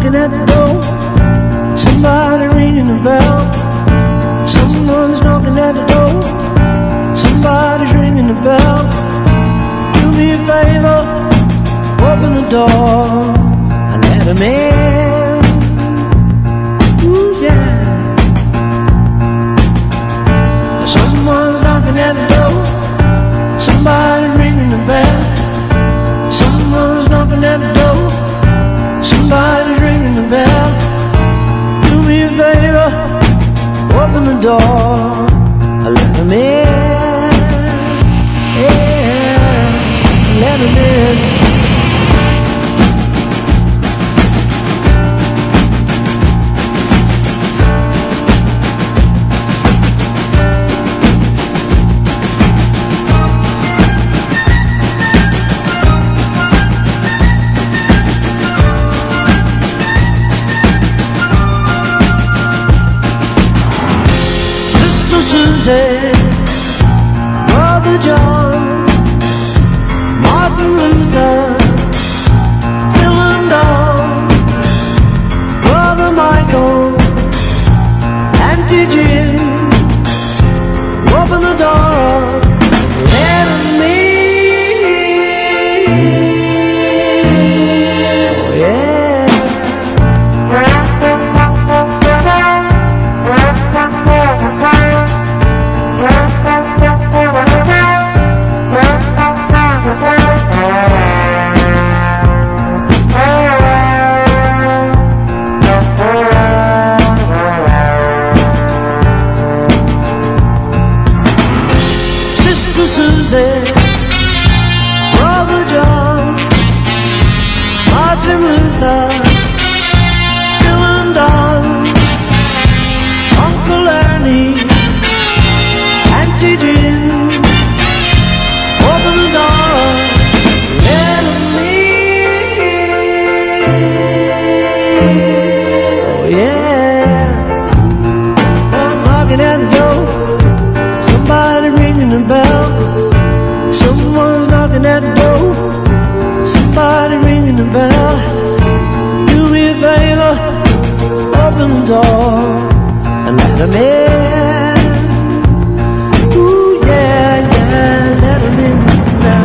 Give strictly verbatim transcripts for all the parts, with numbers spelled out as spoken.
knocking at the door. Somebody ringing the bell. Someone's knocking at the door. Somebody's ringing the bell. Do me a favor, open the door and let him in. Ooh, yeah. Someone's knocking at the door. Somebody's ringing the bell. Someone's knocking at the door. Somebody's ringing the bell. Do me a favor, open the door and let him in. Yeah, let him in. Susie, Brother John, Martin Luther, Phil and Don, Brother Michael, Auntie Jim, open the door, let him in. Oh, yeah. Susie, Brother John, Martin Luther, Phil and Don, Uncle Ernie, Auntie Jim, open the door, let him in. Oh yeah, I'm knocking at the door. Somebody ringing the bell. Someone's knocking at the door. Somebody ringing the bell. Do me a favor, open the door and let him in. Ooh yeah, yeah, let him in now.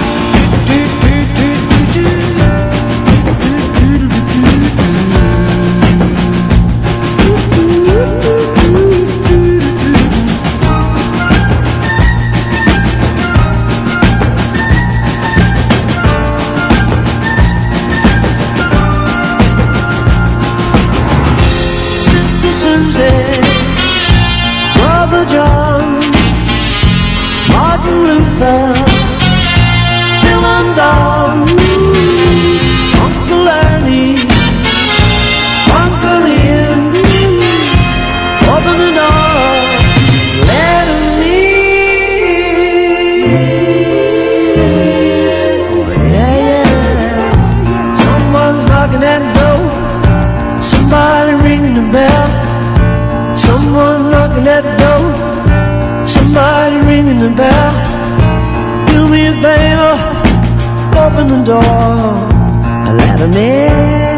Susie, Brother John, Martin Luther, Phil and Don, Uncle Ernie, Uncle Ian, open the door, let him in. Oh, yeah, yeah. Someone's knocking at the door. Somebody ringing the bell. Someone knocking at the door. Somebody ringing the bell. Do me a favor, open the door and let him in.